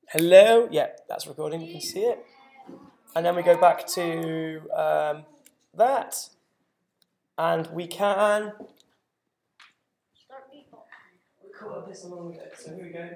Hello? Yeah, that's recording. You can see it. And then we go back to that. And we can record this along with it. So here we go.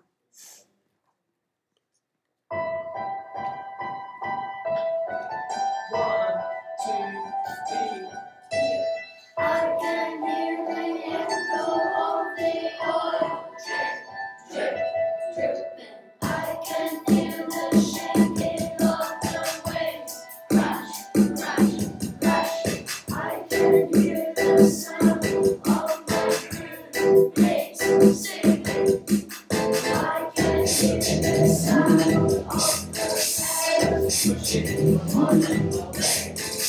One, two, three. I can hear the echo of the oil drip, drip, dripping. I can hear the shaking of the waves, crash, crash, crash. I can hear the sound of my crew mates singing. I can hear the sound of the paddles pushing on the waves.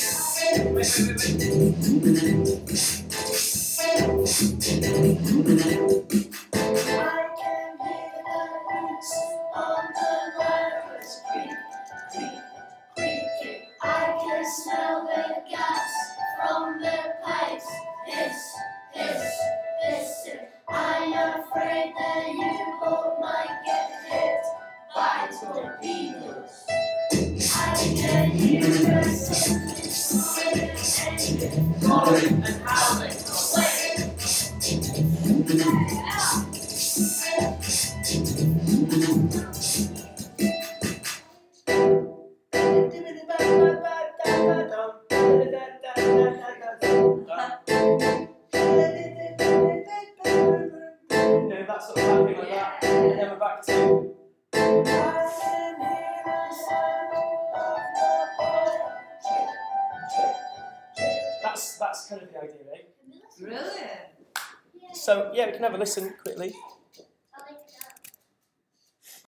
I can hear the roots on the ladders creak, creak, creaking. I can smell the gas from their pipes hiss, hiss, hissing. I'm afraid the U-boat might get hit by torpedoes. I can hear the engine roaring and howling away. That's sort of happening like that. And then we're back to. That's kind of the idea, eh? Brilliant. So yeah, we can have a listen quickly.